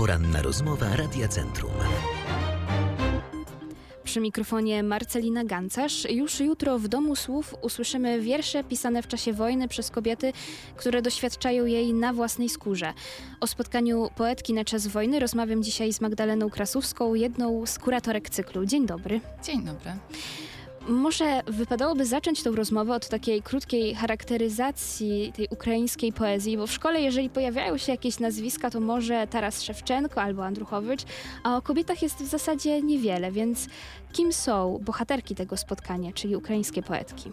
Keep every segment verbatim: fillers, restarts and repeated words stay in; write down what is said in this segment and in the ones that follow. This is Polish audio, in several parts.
Poranna rozmowa Radia Centrum. Przy mikrofonie Marcelina Gancarz. Już jutro w Domu Słów usłyszymy wiersze pisane w czasie wojny przez kobiety, które doświadczają jej na własnej skórze. O spotkaniu poetki na czas wojny rozmawiam dzisiaj z Magdaleną Krasówską, jedną z kuratorek cyklu. Dzień dobry. Dzień dobry. Może wypadałoby zacząć tą rozmowę od takiej krótkiej charakteryzacji tej ukraińskiej poezji, bo w szkole, jeżeli pojawiają się jakieś nazwiska, to może Taras Szewczenko albo Andruchowicz, a o kobietach jest w zasadzie niewiele, więc kim są bohaterki tego spotkania, czyli ukraińskie poetki?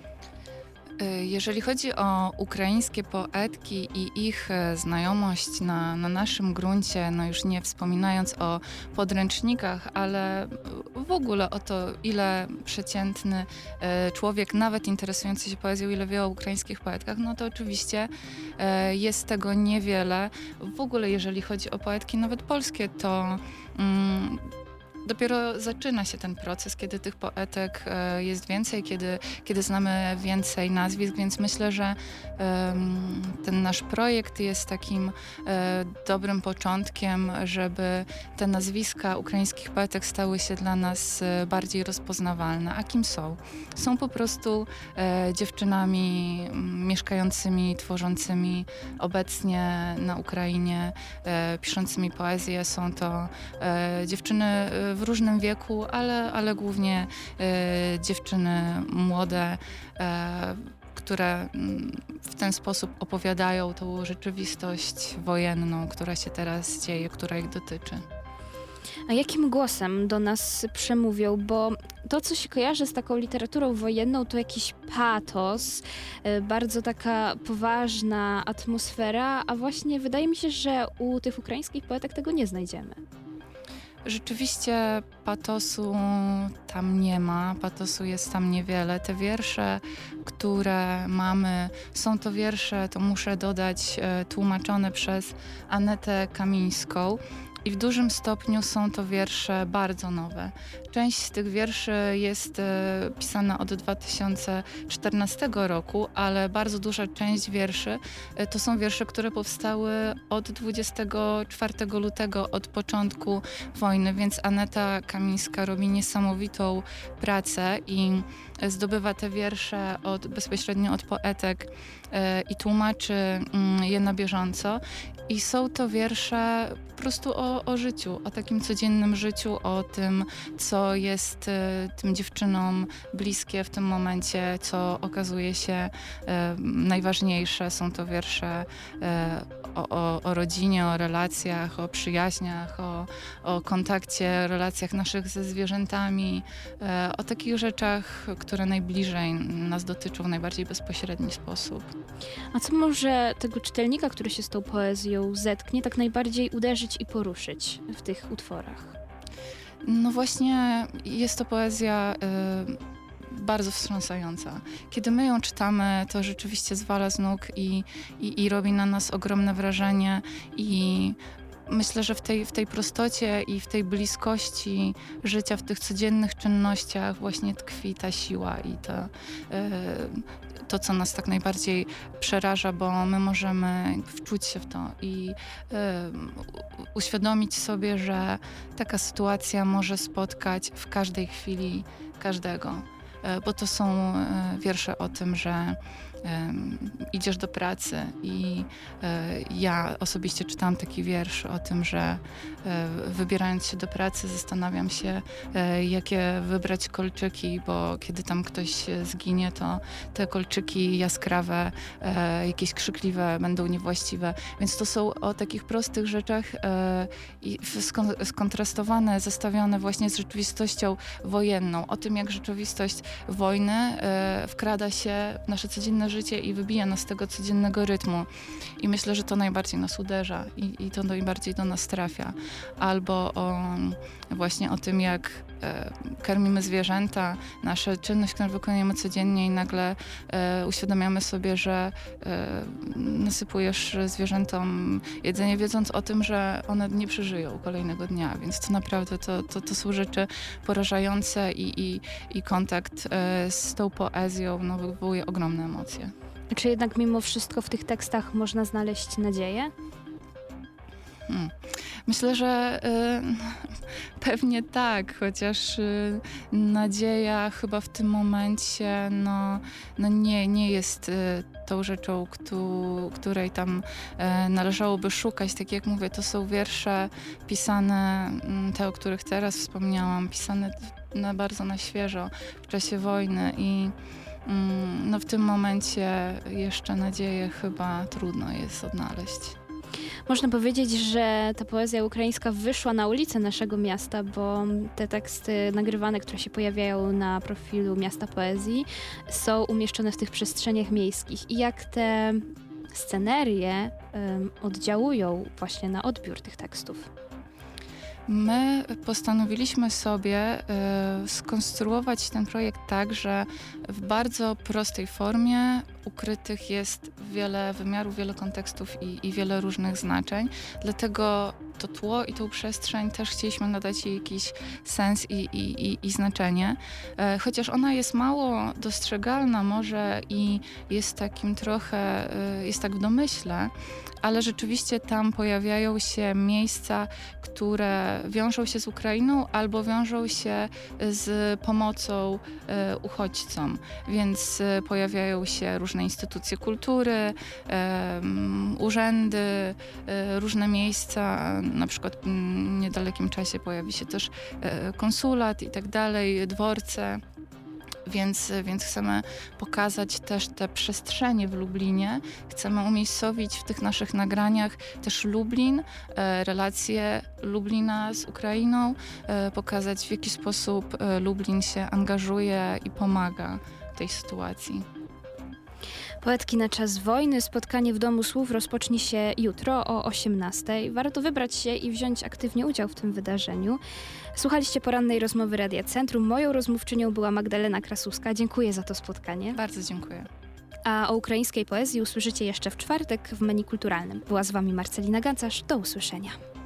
Jeżeli chodzi o ukraińskie poetki i ich znajomość na, na naszym gruncie, no już nie wspominając o podręcznikach, ale w ogóle o to, ile przeciętny człowiek, nawet interesujący się poezją, ile wie o ukraińskich poetkach, no to oczywiście jest tego niewiele. W ogóle jeżeli chodzi o poetki nawet polskie, to mm, dopiero zaczyna się ten proces, kiedy tych poetek e, jest więcej, kiedy, kiedy znamy więcej nazwisk, więc myślę, że e, ten nasz projekt jest takim e, dobrym początkiem, żeby te nazwiska ukraińskich poetek stały się dla nas e, bardziej rozpoznawalne. A kim są? Są po prostu e, dziewczynami m, mieszkającymi, tworzącymi obecnie na Ukrainie, e, piszącymi poezję. Są to e, dziewczyny e, w różnym wieku, ale, ale głównie e, dziewczyny młode, e, które w ten sposób opowiadają tą rzeczywistość wojenną, która się teraz dzieje, która ich dotyczy. A jakim głosem do nas przemówią? Bo to, co się kojarzy z taką literaturą wojenną, to jakiś patos, bardzo taka poważna atmosfera, a właśnie wydaje mi się, że u tych ukraińskich poetek tego nie znajdziemy. Rzeczywiście patosu tam nie ma, patosu jest tam niewiele. Te wiersze, które mamy, są to wiersze, to muszę dodać, tłumaczone przez Anetę Kamińską. I w dużym stopniu są to wiersze bardzo nowe. Część z tych wierszy jest e, pisana od dwa tysiące czternastego roku, ale bardzo duża część wierszy e, to są wiersze, które powstały od dwudziestego czwartego lutego, od początku wojny, więc Aneta Kamińska robi niesamowitą pracę i zdobywa te wiersze od, bezpośrednio od poetek e, i tłumaczy mm, je na bieżąco. I są to wiersze po prostu o, o życiu, o takim codziennym życiu, o tym, co jest e, tym dziewczynom bliskie w tym momencie, co okazuje się e, najważniejsze. Są to wiersze e, o, o, o rodzinie, o relacjach, o przyjaźniach, o, o kontakcie, relacjach naszych ze zwierzętami, e, o takich rzeczach, które najbliżej nas dotyczą w najbardziej bezpośredni sposób. A co może tego czytelnika, który się z tą poezją zetknie, tak najbardziej uderzyć i poruszyć w tych utworach? No właśnie jest to poezja y, bardzo wstrząsająca. Kiedy my ją czytamy, to rzeczywiście zwala z nóg i, i, i robi na nas ogromne wrażenie i myślę, że w tej, w tej prostocie i w tej bliskości życia, w tych codziennych czynnościach właśnie tkwi ta siła i to, yy, to, co nas tak najbardziej przeraża, bo my możemy wczuć się w to i yy, uświadomić sobie, że taka sytuacja może spotkać w każdej chwili każdego. Bo to są wiersze o tym, że um, idziesz do pracy i um, ja osobiście czytałam taki wiersz o tym, że um, wybierając się do pracy zastanawiam się, um, jakie wybrać kolczyki, bo kiedy tam ktoś zginie, to te kolczyki jaskrawe, um, jakieś krzykliwe będą niewłaściwe. Więc to są o takich prostych rzeczach um, i skon- skontrastowane, zestawione właśnie z rzeczywistością wojenną. O tym, jak rzeczywistość wojny e, wkrada się w nasze codzienne życie i wybija nas z tego codziennego rytmu. I myślę, że to najbardziej nas uderza i, i to najbardziej do nas trafia. Albo o, właśnie o tym, jak e, karmimy zwierzęta, nasza czynność, którą wykonujemy codziennie i nagle e, uświadamiamy sobie, że e, nasypujesz zwierzętom jedzenie, wiedząc o tym, że one nie przeżyją kolejnego dnia. Więc to naprawdę to, to, to są rzeczy porażające i, i, i kontakt e, z tą poezją no, wywołuje ogromne emocje. Czy jednak mimo wszystko w tych tekstach można znaleźć nadzieję? Hmm. Myślę, że y, pewnie tak, chociaż y, nadzieja chyba w tym momencie no, no nie, nie jest y, tą rzeczą, któ- której tam y, należałoby szukać. Tak jak mówię, to są wiersze pisane, y, te, o których teraz wspomniałam, pisane na, bardzo na świeżo w czasie wojny i y, no, w tym momencie jeszcze nadzieję chyba trudno jest odnaleźć. Można powiedzieć, że ta poezja ukraińska wyszła na ulicę naszego miasta, bo te teksty nagrywane, które się pojawiają na profilu Miasta Poezji, są umieszczone w tych przestrzeniach miejskich. I jak te scenerie um, oddziałują właśnie na odbiór tych tekstów? My postanowiliśmy sobie y, skonstruować ten projekt tak, że w bardzo prostej formie ukrytych jest wiele wymiarów, wiele kontekstów i, i wiele różnych znaczeń. Dlatego to tło i tą przestrzeń też chcieliśmy nadać jej jakiś sens i, i, i, i znaczenie. E, chociaż ona jest mało dostrzegalna może i jest takim trochę, y, jest tak w domyśle, ale rzeczywiście tam pojawiają się miejsca, które wiążą się z Ukrainą albo wiążą się z pomocą e, uchodźcom. Więc e, pojawiają się różne instytucje kultury, e, urzędy, e, różne miejsca. Na przykład w niedalekim czasie pojawi się też e, konsulat i tak dalej, dworce. Więc, więc chcemy pokazać też te przestrzenie w Lublinie. Chcemy umiejscowić w tych naszych nagraniach też Lublin, e, relacje Lublina z Ukrainą, e, pokazać w jaki sposób e, Lublin się angażuje i pomaga tej sytuacji. Poetki na czas wojny. Spotkanie w Domu Słów rozpocznie się jutro o osiemnastej. Warto wybrać się i wziąć aktywnie udział w tym wydarzeniu. Słuchaliście porannej rozmowy Radia Centrum. Moją rozmówczynią była Magdalena Krasuska. Dziękuję za to spotkanie. Bardzo dziękuję. A o ukraińskiej poezji usłyszycie jeszcze w czwartek w menu kulturalnym. Była z wami Marcelina Gancarz. Do usłyszenia.